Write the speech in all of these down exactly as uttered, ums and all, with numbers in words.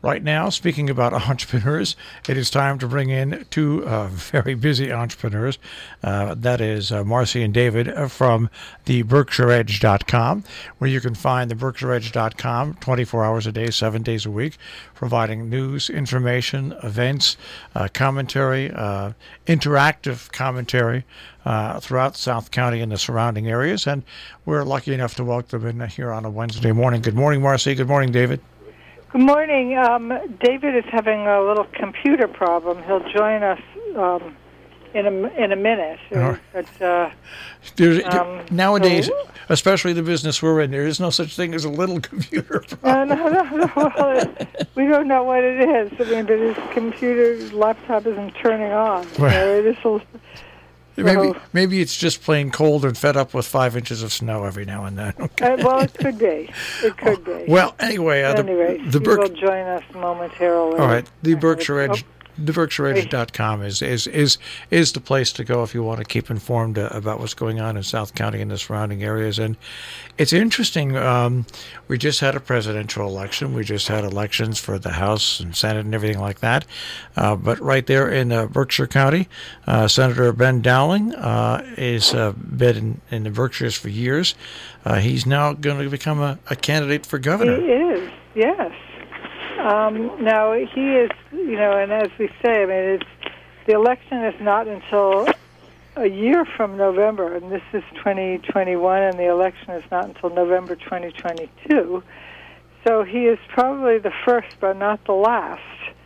right now, speaking about entrepreneurs, it is time to bring in two uh, very busy entrepreneurs. Uh, that is uh, Marcy and David from the Berkshire Edge dot com, where you can find the Berkshire Edge dot com twenty-four hours a day, seven days a week, providing news, information, events, uh, commentary, uh, interactive commentary uh, throughout South County and the surrounding areas. And we're lucky enough to welcome them in here on a Wednesday morning. Good morning, Marcy. Good morning, David. Good morning. Um, David is having a little computer problem. He'll join us um, in a in a minute. Uh-huh. But, uh, There's, um, nowadays, so, especially the business we're in, there is no such thing as a little computer problem. No, no, no. no. Well, it, we don't know what it is. I mean, but his computer, his laptop isn't turning on. Well, so it is a, maybe so, maybe it's just plain cold and fed up with five inches of snow every now and then. Okay. Uh, well, it could be. It could be. Well, anyway, uh, the, anyway, the he Berk- will join us momentarily. All right, the Berkshire Oh. Edge. The Berkshire Edge dot com is, is, is, is the place to go if you want to keep informed uh, about what's going on in South County and the surrounding areas. And it's interesting. Um, we just had a presidential election. We just had elections for the House and Senate and everything like that. Uh, but right there in uh, Berkshire County, uh, Senator Ben Dowling uh, has uh, been in, in the Berkshires for years. Uh, he's now going to become a, a candidate for governor. He is, yes. Um, now, he is, you know, and as we say, I mean, it's, the election is not until a year from November, and this is twenty twenty-one, and the election is not until November twenty twenty-two. So he is probably the first, but not the last,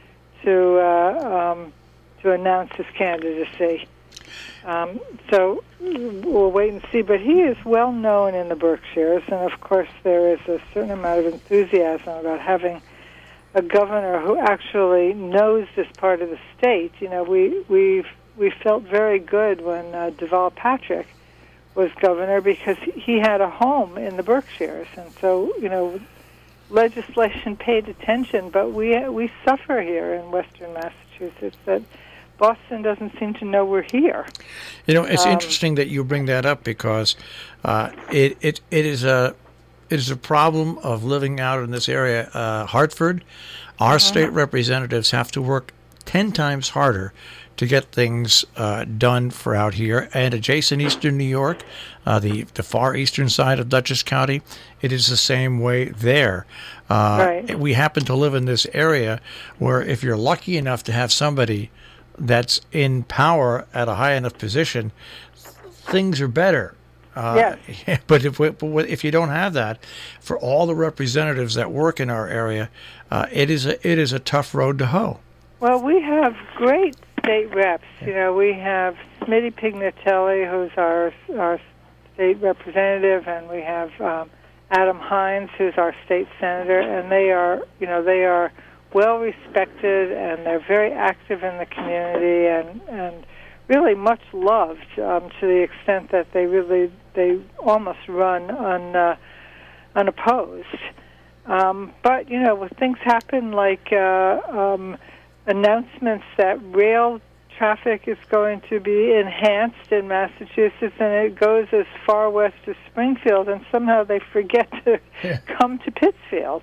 to uh, um, to announce his candidacy. Um, so we'll wait and see. But he is well known in the Berkshires, and of course there is a certain amount of enthusiasm about having a governor who actually knows this part of the state. You know, we we we felt very good when uh, Deval Patrick was governor because he had a home in the Berkshires, and so you know, legislation paid attention. But we we suffer here in Western Massachusetts that Boston doesn't seem to know we're here. You know, it's um, interesting that you bring that up because uh, it it it is a It is a problem of living out in this area. Uh, Hartford, our uh-huh. state representatives have to work ten times harder to get things uh, done for out here. And adjacent eastern New York, uh, the, the far eastern side of Dutchess County, it is the same way there. Uh, right. We happen to live in this area where if you're lucky enough to have somebody that's in power at a high enough position, things are better. Uh, yes. But if we, but if you don't have that, for all the representatives that work in our area, uh, it is a it is a tough road to hoe. Well, we have great state reps. You know, we have Smitty Pignatelli, who's our our state representative, and we have um, Adam Hines, who's our state senator, and they are you know they are well respected, and they're very active in the community, and and. really much loved um, to the extent that they really they almost run un, uh, unopposed. Um, but you know, when things happen like uh, um, announcements that rail traffic is going to be enhanced in Massachusetts, and it goes as far west as Springfield, and somehow they forget to yeah. come to Pittsfield.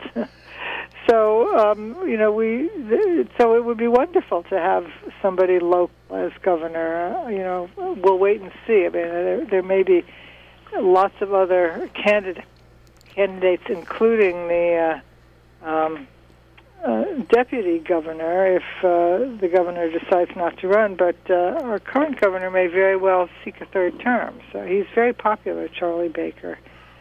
So, um, you know, we. So it would be wonderful to have somebody local as governor. Uh, you know, we'll wait and see. I mean, there, there may be lots of other candidate, candidates, including the uh, um, uh, deputy governor, if uh, the governor decides not to run. But uh, our current governor may very well seek a third term. So he's very popular, Charlie Baker.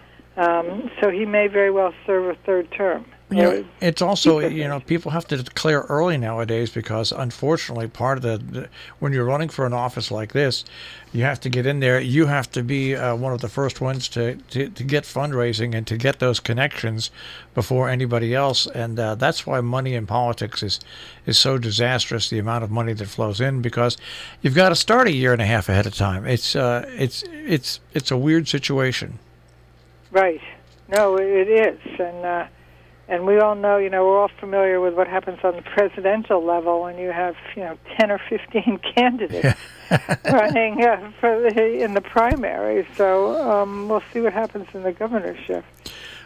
Um, so he may very well serve a third term. You know, it's also, you know, people have to declare early nowadays because, unfortunately, part of the, the when you're running for an office like this, you have to get in there. You have to be uh, one of the first ones to, to, to get fundraising and to get those connections before anybody else. And uh, that's why money in politics is, is so disastrous, the amount of money that flows in, because you've got to start a year and a half ahead of time. It's uh, it's it's it's a weird situation. Right. No, it is. And, uh, And we all know, you know, we're all familiar with what happens on the presidential level when you have, you know, ten or fifteen candidates running uh, for the, in the primary. So um, we'll see what happens in the governorship.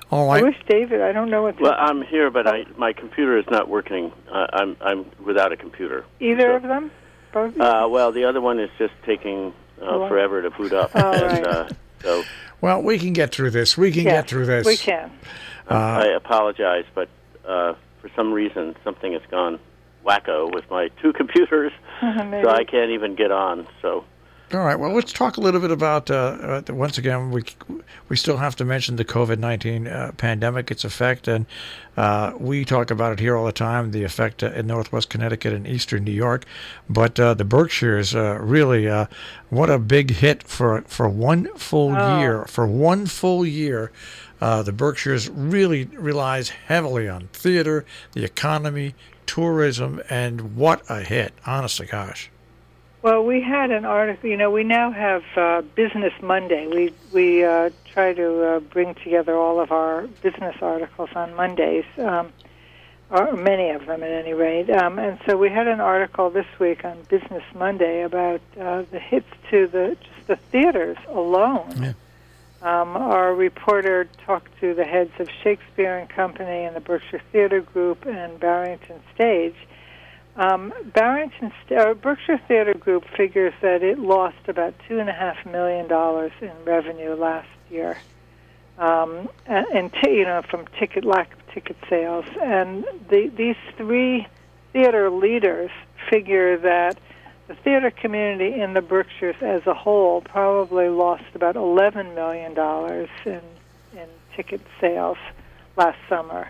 All I right. wish David. I don't know what's Well, I'm here, but I my computer is not working. Uh, I'm I'm without a computer. either So- of them. Both. Uh, well, the other one is just taking uh, Oh. forever to boot up. Oh, and, right. uh, so Well, we can get through this. We can Yes, get through this. We can. I apologize, but uh, for some reason something has gone wacko with my two computers, Maybe. so I can't even get on. So All right. Well, let's talk a little bit about. Uh, uh, once again, we we still have to mention the COVID nineteen uh, pandemic, its effect, and uh, we talk about it here all the time. The effect uh, in Northwest Connecticut and Eastern New York, but uh, the Berkshires uh, really, uh, what a big hit for for one full Oh. year. For one full year, uh, the Berkshires really relies heavily on theater, the economy, tourism, and what a hit! Honestly, gosh. Well, we had an article. You know, we now have uh, Business Monday. We we uh, try to uh, bring together all of our business articles on Mondays, um, or many of them at any rate. Um, and so we had an article this week on Business Monday about uh, the hits to the just the theaters alone. Yeah. Um, our reporter talked to the heads of Shakespeare and Company and the Berkshire Theater Group and Barrington Stage. Um, Barrington, uh, Berkshire Theater Group figures that it lost about two and a half million dollars in revenue last year, um, and, and t- you know from ticket lack of ticket sales. And the, these three theater leaders figure that the theater community in the Berkshires as a whole probably lost about eleven million dollars in in ticket sales last summer.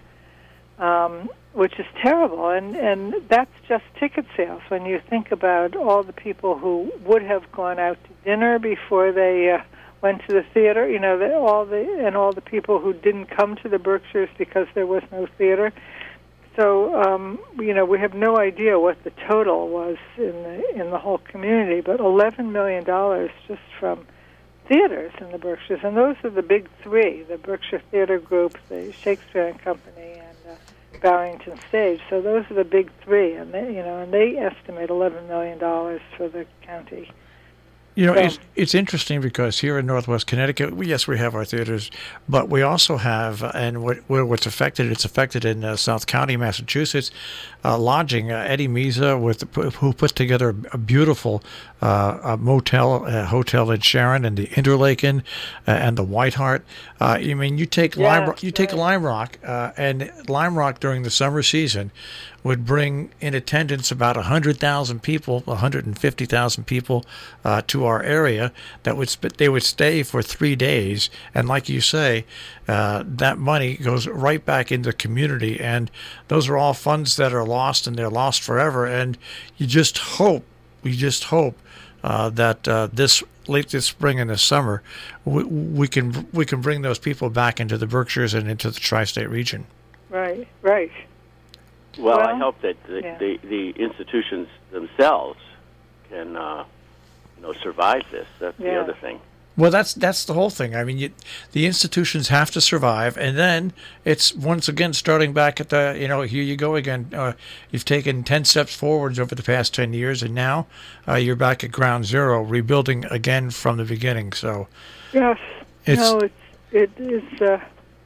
Um, which is terrible, and, and that's just ticket sales. When you think about all the people who would have gone out to dinner before they uh, went to the theater, you know, the, all the and all the people who didn't come to the Berkshires because there was no theater. So, um, you know, we have no idea what the total was in the in the whole community, but eleven million dollars just from theaters in the Berkshires, and those are the big three: the Berkshire Theater Group, the Shakespeare and Company, and uh, Barrington Stage. So those are the big three, and they, you know, and they estimate eleven million dollars for the county. You know, So- it's it's interesting because here in Northwest Connecticut, we, yes, we have our theaters, but we also have, uh, and what where what's affected, it's affected in uh, South County, Massachusetts, uh, lodging. Uh, Eddie Meza, with who put together a beautiful uh, a motel, uh, hotel in Sharon, and the Interlaken, uh, and the White Hart. Uh, I mean, you take Lime, Yes, Rock- you take right. Lime Rock, uh, and Lime Rock during the summer season would bring in attendance about one hundred thousand people, one hundred fifty thousand people uh, to our area that would sp- they would stay for three days. And like you say, uh, that money goes right back into the community. And those are all funds that are lost, and they're lost forever. And you just hope, we just hope uh, that uh, this late this spring and this summer, we, we can we can bring those people back into the Berkshires and into the tri-state region. Right, right. well, I Well, hope that the, yeah. the, the institutions themselves can uh, you know survive this. That's the Yeah. other thing. Well, that's that's the whole thing. I mean, you, the institutions have to survive, and then it's once again starting back at the, you know, here you go again. Uh, you've taken ten steps forwards over the past ten years, and now uh, you're back at ground zero, rebuilding again from the beginning. So, Yes. It's- no, it's it is. Uh,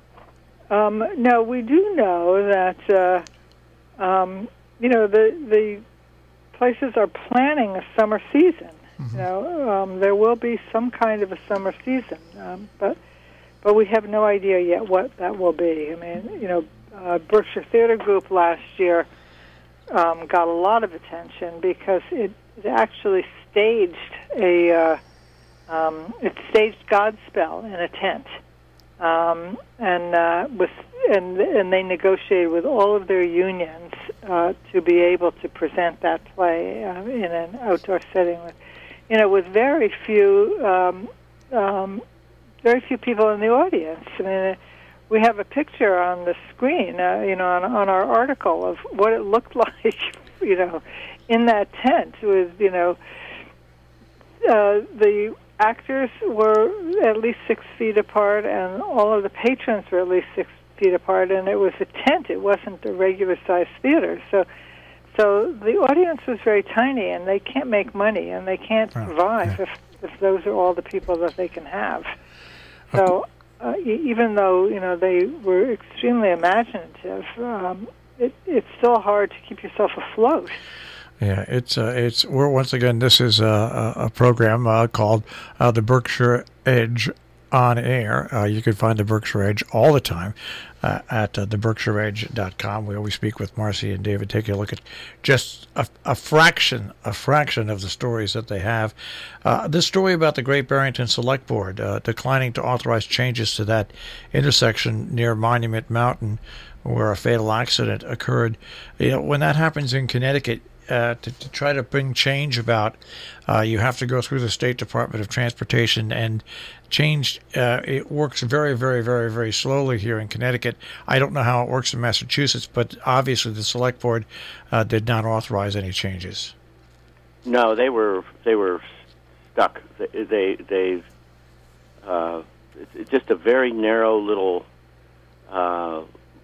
um, no, we do know that uh, um, you know the the places are planning a summer season. You know, um, there will be some kind of a summer season, um, but but we have no idea yet what that will be. I mean, you know, uh, Berkshire Theater Group last year um, got a lot of attention because it, it actually staged a uh, um, it staged Godspell in a tent, um, and uh, with and and they negotiated with all of their unions uh, to be able to present that play uh, in an outdoor setting with, you know, with very few um, um, very few people in the audience. I mean, we have a picture on the screen, uh, you know, on, on our article of what it looked like, you know, in that tent with, you know, uh, the actors were at least six feet apart, and all of the patrons were at least six feet apart, and it was a tent. It wasn't a regular-sized theater. So so the audience was very tiny, and they can't make money, and they can't Oh, survive yeah. if, if those are all the people that they can have. So uh, e- even though you know they were extremely imaginative, um, it, it's still hard to keep yourself afloat. Yeah, it's uh, it's we're once again. This is a, a program uh, called uh, the Berkshire Edge on Air. Uh, you can find the Berkshire Edge all the time uh, at uh, the berkshire edge dot com. We always speak with Marcy and David, taking a look at just a, a fraction, a fraction of the stories that they have. Uh, this story about the Great Barrington Select Board uh, declining to authorize changes to that intersection near Monument Mountain, where a fatal accident occurred. You know, when that happens in Connecticut, Uh, to, to try to bring change about, uh, you have to go through the State Department of Transportation, and change, uh, it works very, very, very, very slowly here in Connecticut. I don't know how it works in Massachusetts, but obviously the Select Board uh, did not authorize any changes. No, they were they were stuck. They they, they uh, it's just a very narrow little uh,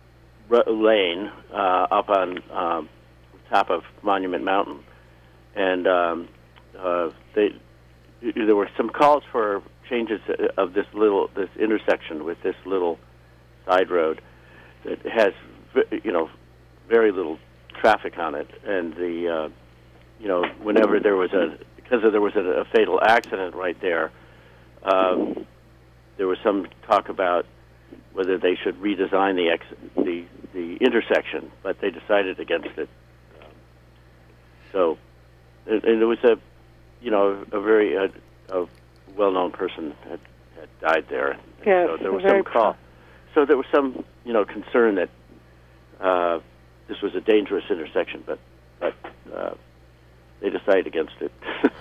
lane uh, up on Um, top of Monument Mountain, and um, uh, they there were some calls for changes of this little this intersection with this little side road that has you know very little traffic on it, and the uh, you know whenever there was a because there was a, a fatal accident right there, um, there was some talk about whether they should redesign the ex- the the intersection, but they decided against it. So, and there was a, you know, a very uh, a well-known person had, had died there. And yes, so there was some call. So there was some, you know, concern that uh, this was a dangerous intersection, but but uh, they decided against it.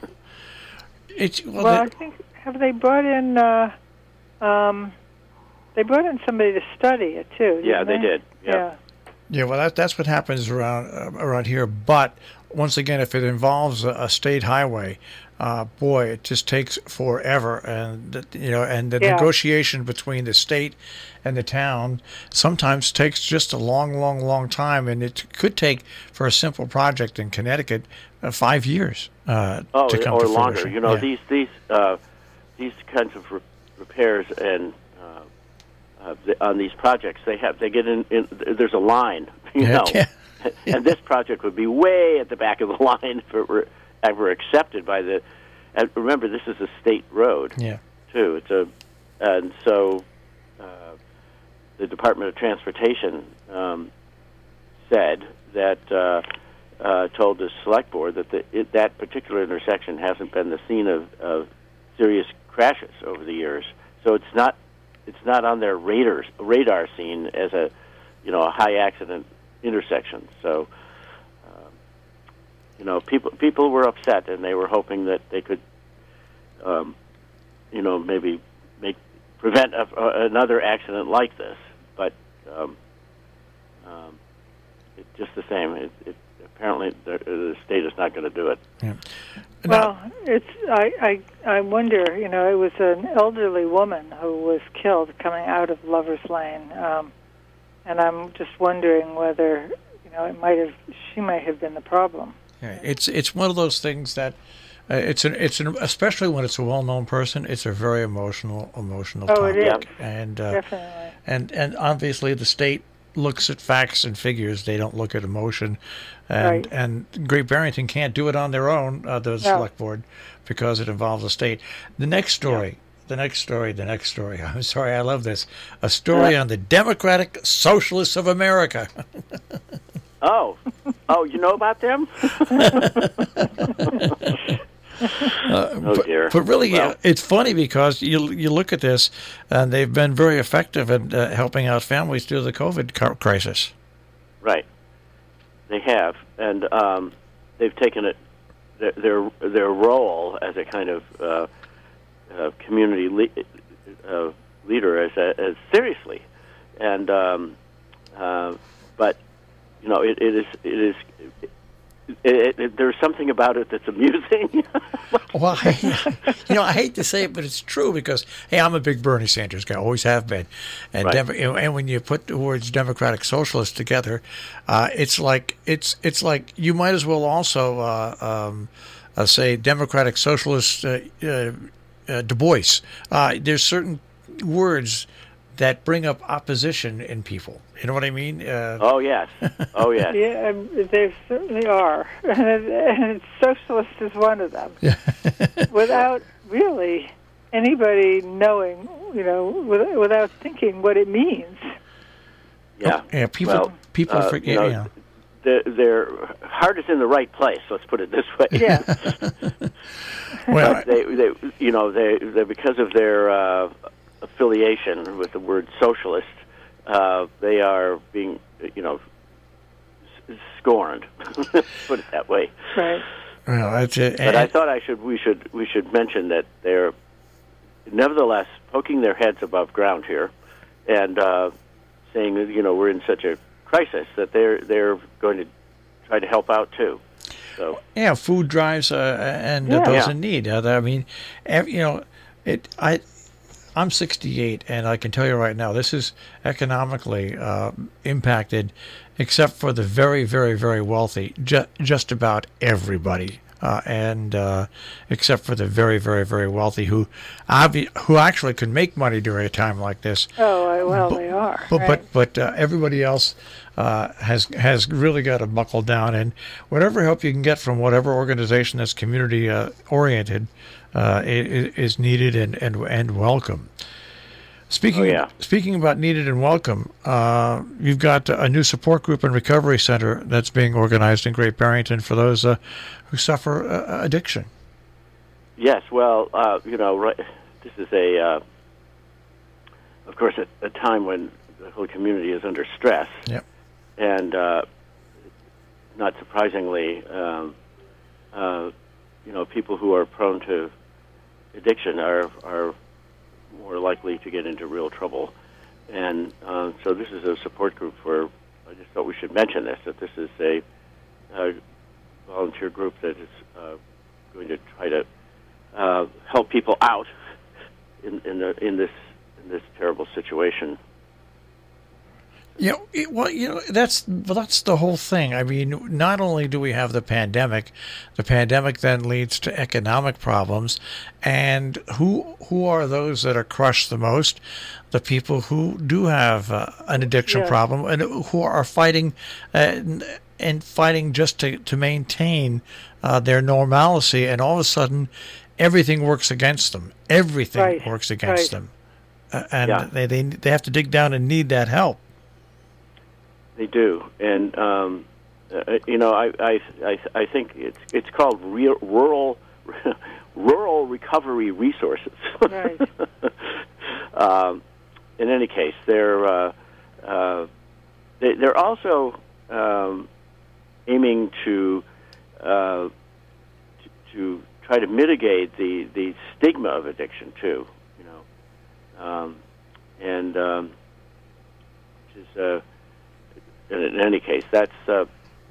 it's well, well I think have they brought in? Uh, um, they brought in somebody to study it too. Yeah, they, they did. Yeah. yeah. Yeah, well, that, that's what happens around uh, around here. But once again, if it involves a, a state highway, uh, boy, it just takes forever. And you know, and the yeah. negotiation between the state and the town sometimes takes just a long, long, long time. And it could take, for a simple project in Connecticut, uh, five years uh, oh, to come or to longer. fruition. You know, yeah. these these uh, these kinds of re- repairs and. Uh, the, on these projects, they have they get in. in there's a line, you yeah, know, yeah. and this project would be way at the back of the line if it were ever accepted by the. And remember, this is a state road, yeah, too. It's a, and so uh, the Department of Transportation um, said that uh, uh, told the Select Board that the, it, that particular intersection hasn't been the scene of, of serious crashes over the years, so it's not. It's not on their radar radar scene as a, you know, a high accident intersection. So, um, you know, people people were upset, and they were hoping that they could, um, you know, maybe make prevent a, a, another accident like this. But um, um, it's just the same. It, it, apparently, the, the state is not going to do it. Yeah. Well, it's I, I I wonder. You know, it was an elderly woman who was killed coming out of Lover's Lane, um, and I'm just wondering whether you know it might have she might have been the problem. Yeah, it's it's one of those things that uh, it's an it's an especially when it's a well-known person. It's a very emotional emotional Oh, topic, it is. and uh, Definitely. and and obviously the state looks at facts and figures. They don't look at emotion, and Right. and Great Barrington can't do it on their own. Uh, the No. Select Board, because it involves the state. The next story. The next story, the next story. I'm sorry, I love this. A story on the Democratic Socialists of America. Oh, oh, you know about them? Uh, oh but, dear. but really, Well. uh, it's funny because you you look at this, and they've been very effective in uh, helping out families through the COVID ca- crisis. Right, they have, and um, they've taken it their their, their role as a kind of uh, uh, community le- uh, leader as as seriously, and um, uh, but you know it, it is it is. It, it, there's something about it that's amusing. Well, I, you know, I hate to say it, but it's true because, hey, I'm a big Bernie Sanders guy, always have been. And Right. Dem- and when you put the words Democratic Socialist together, uh, it's like it's it's like you might as well also uh, um, uh, say Democratic Socialist uh, uh, uh, Du Bois. Uh, there's certain words that bring up opposition in people. You know what I mean? Uh, Oh yes, oh yes. Yeah, um, they certainly are, and socialist is one of them. Without really anybody knowing, you know, with, without thinking what it means. Yeah, yeah. People, well, people uh, forget. you know, Yeah. their, their heart is in the right place. Let's put it this way. Yeah. Well, But they, they, you know, they, they because of their uh, affiliation with the word socialist, uh, they are being, you know, s- scorned. Put it that way. Right. well, that's it. But I thought I should, we should, we should mention that they're nevertheless poking their heads above ground here, and uh, saying, that, you know, we're in such a crisis that they're they're going to try to help out too. So Yeah, food drives uh, and uh, Yeah. those Yeah. in need. Uh, I mean, ev you know, it. I, I'm sixty-eight, and I can tell you right now, this is economically uh, impacted, except for the very, very, very wealthy. Ju- just about everybody, uh, and uh, except for the very, very, very wealthy, who, obvi- who actually can make money during a time like this. Oh, I- well, But- they are. But right. but but uh, everybody else uh, has has really got to buckle down, and whatever help you can get from whatever organization that's community uh, oriented uh, is, is needed and, and and welcome. Speaking Oh, yeah. speaking about needed and welcome, uh, you've got a new support group and recovery center that's being organized in Great Barrington for those uh, who suffer uh, addiction. yes, well, uh, you know, right, this is a, uh, of course, a, a time when the whole community is under stress. Yep. And uh, not surprisingly, um, uh, you know, people who are prone to addiction are are more likely to get into real trouble. And uh, so this is a support group for, I just thought we should mention this, that this is a, uh volunteer group that is uh, going to try to uh, help people out in in, the, in this in this terrible situation. You know, it, well, you know that's well, that's the whole thing. I mean, not only do we have the pandemic, the pandemic then leads to economic problems, and who who are those that are crushed the most? The people who do have uh, an addiction Yeah. problem and who are fighting uh, and fighting just to to maintain uh, their normalcy, and all of a sudden, everything works against them. Everything Right, works against right. them, uh, and Yeah. they, they they have to dig down and need that help. They do, and um, uh, you know, I, I I I think it's it's called real, rural rural recovery resources. Right. um, in any case, they're uh, uh, they, they're also um, aiming to, uh, to to try to mitigate the, the stigma of addiction too. You know, um, and um, which is. Uh, In, in any case, that's uh,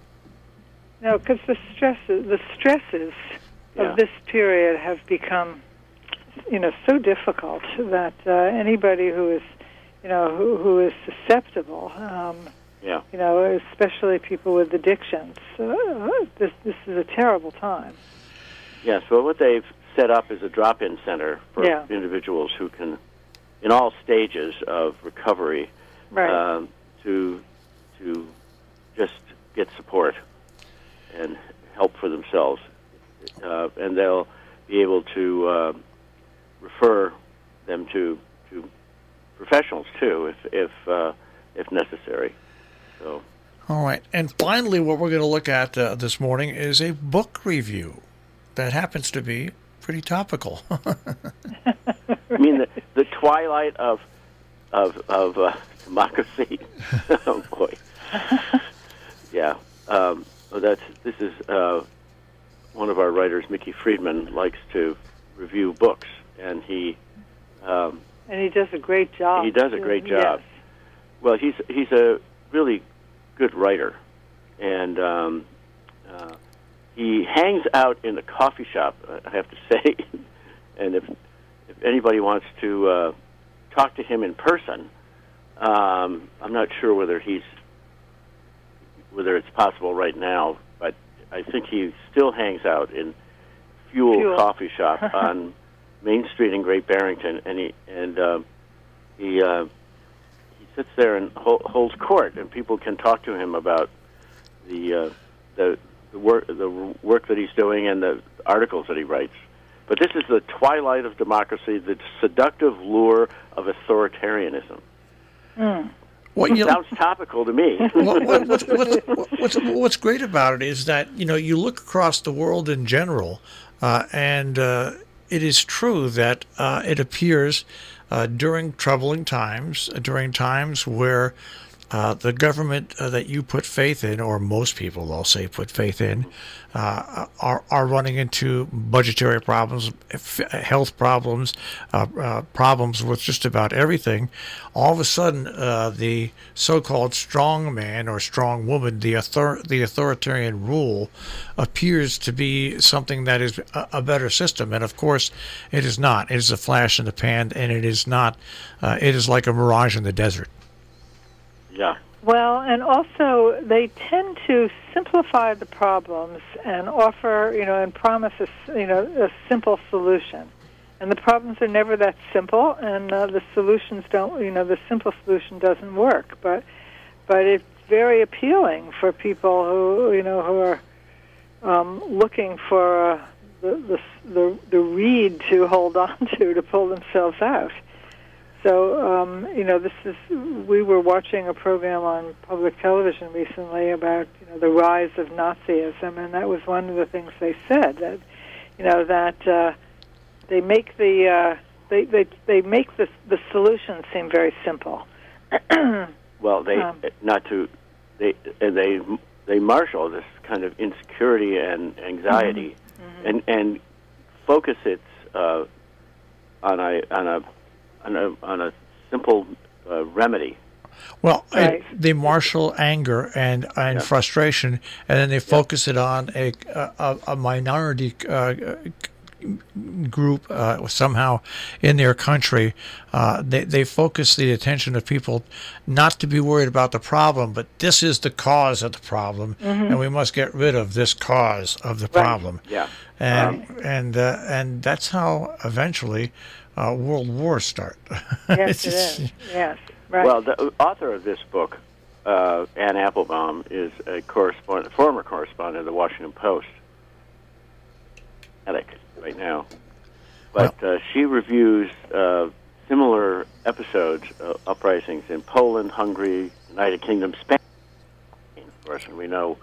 No, because the stresses, the stresses Yeah. of this period have become, you know, so difficult that uh, anybody who is, you know, who, who is susceptible, um, yeah, you know, especially people with addictions, uh, this this is a terrible time. yes. Well, what they've set up is a drop-in center for Yeah. individuals who can, in all stages of recovery, Right. um, to to just get support and help for themselves, uh, and they'll be able to uh, refer them to to professionals too, if if uh, if necessary. So. All right. And finally, what we're going to look at uh, this morning is a book review that happens to be pretty topical. I mean, the, the twilight of of of uh, democracy. Oh boy. Yeah. Um, well, that's this is uh, one of our writers, Mickey Friedman, likes to review books, and he um, And he does a great job. he does a great Yes. job. Well, he's he's a really good writer, and um, uh, he hangs out in the coffee shop, I have to say. And if if anybody wants to uh, talk to him in person, um, I'm not sure whether he's whether it's possible right now, but I think he still hangs out in Fuel, Fuel. Coffee Shop on Main Street in Great Barrington, and he and uh, he uh, sits there and hol- holds court, and people can talk to him about the uh, the the work the work that he's doing and the articles that he writes. But this is the twilight of democracy, the seductive lure of authoritarianism. Mm. Well, you know, sounds topical to me. what, what, what's, what's, what's, what's great about it is that, you know, you look across the world in general, uh, and uh, it is true that uh, it appears uh, during troubling times, uh, during times where uh, the government uh, that you put faith in, or most people, I'll say, put faith in, uh, are are running into budgetary problems, f- health problems, uh, uh, problems with just about everything. All of a sudden, uh, the so-called strong man or strong woman, the author- the authoritarian rule, appears to be something that is a, a better system. And of course, it is not. It is a flash in the pan, and it is not. Uh, it is like a mirage in the desert. Yeah. Well, and also they tend to simplify the problems and offer, you know, and promise a, you know, a simple solution. And the problems are never that simple, and uh, the solutions don't, you know, the simple solution doesn't work. But, but it's very appealing for people who, you know, who are um, looking for uh, the, the the the reed to hold on to to pull themselves out. So, um, you know, this is, we were watching a program on public television recently about, you know, the rise of Nazism, and that was one of the things they said, that, you know, that uh, they make the, uh, they, they, they make the, the solution seem very simple. Well, they, um, not to, they, they, they marshal this kind of insecurity and anxiety mm-hmm. and, and focus it uh, on a, on a, On a, on a simple uh, remedy. Well, right. I, they marshal anger and and yeah. frustration, and then they focus yeah. it on a a, a minority uh, group uh, somehow in their country. Uh, they they focus the attention of people not to be worried about the problem, but this is the cause of the problem, mm-hmm. and we must get rid of this cause of the right. problem. Yeah, and um, and uh, and that's how eventually uh, world wars start. Yes, it is. Yes, right. Well, the author of this book, uh, Anne Applebaum, is a correspondent, former correspondent of the Washington Post. Right now, but well, uh, she reviews uh, similar episodes, uh, uprisings in Poland, Hungary, United Kingdom, Spain, of course, and we know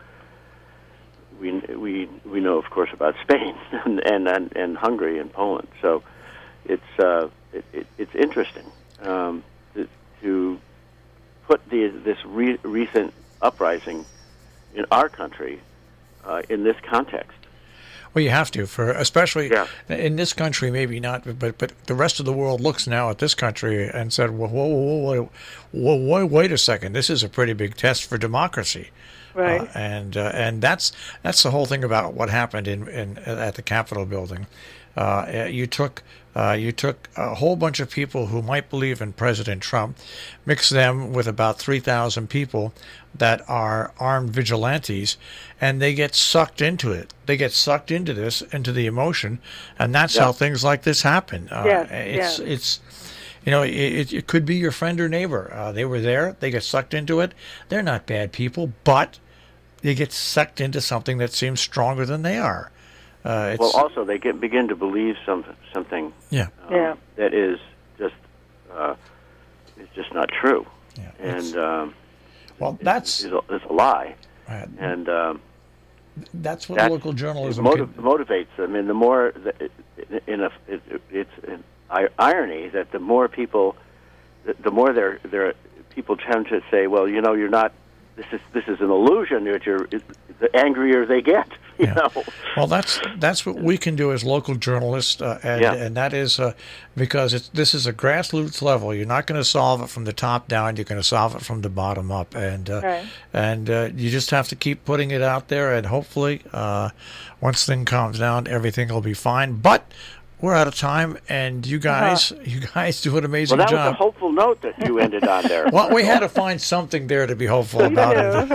we we we know, of course, about Spain and and, and, and Hungary and Poland. So it's uh, it, it, it's interesting um, to, to put the this re- recent uprising in our country uh, in this context. Well, you have to, for especially yeah. in this country, maybe not, but but the rest of the world looks now at this country and said, "Well, whoa, whoa, whoa, whoa, whoa wait a second, this is a pretty big test for democracy." Right. Uh, and uh, and that's that's the whole thing about what happened in, in at the Capitol building. Uh, you took uh, you took a whole bunch of people who might believe in President Trump, mixed them with about three thousand people that are armed vigilantes, and they get sucked into it. They get sucked into this, into the emotion, and that's yeah. how things like this happen. Uh, yes, it's yes. it's. You know, it, it could be your friend or neighbor. Uh, they were there. They get sucked into it. They're not bad people, but they get sucked into something that seems stronger than they are. Uh, it's, well, also they get begin to believe some, something yeah. Um, yeah. that is just uh, is just not true, yeah, and um, well, that's is a, is a lie, uh, and um, that's what that's, local journalism it motiv- can, motivates them. And the more that it, in a it, it's an irony that the more people, the, the more they're, they're people tend to say, well, you know, you're not. This is this is an illusion. That you're the angrier they get. You yeah. know? Well, that's that's what we can do as local journalists, uh, and yeah. and that is uh, because it's this is a grassroots level. You're not going to solve it from the top down. You're going to solve it from the bottom up, and uh, right. and uh, you just have to keep putting it out there, and hopefully, uh, once thing calms down, everything will be fine. But we're out of time, and you guys, uh-huh. you guys do an amazing job. Well, that job. was a hopeful note that you ended on there. Well, we had to find something there to be hopeful about it.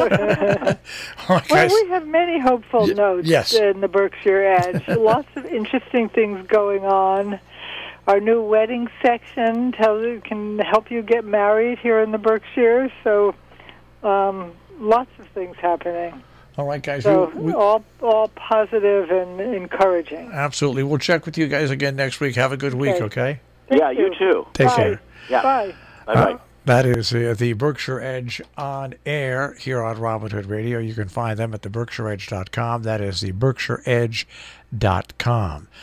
All right, well, we have many hopeful y- notes yes. in the Berkshire Edge. Lots of interesting things going on. our new wedding section tells you can help you get married here in the Berkshires. So um, lots of things happening. All right, guys. So we, we, all all positive and encouraging. absolutely. We'll check with you guys again next week. Have a good week, Okay. okay? Thank yeah, you, too. Take Bye. care. Yeah. Bye. Bye bye. Uh, that is uh, the Berkshire Edge on air here on Robin Hood Radio. You can find them at the berkshire edge dot com. That is the berkshire edge dot com.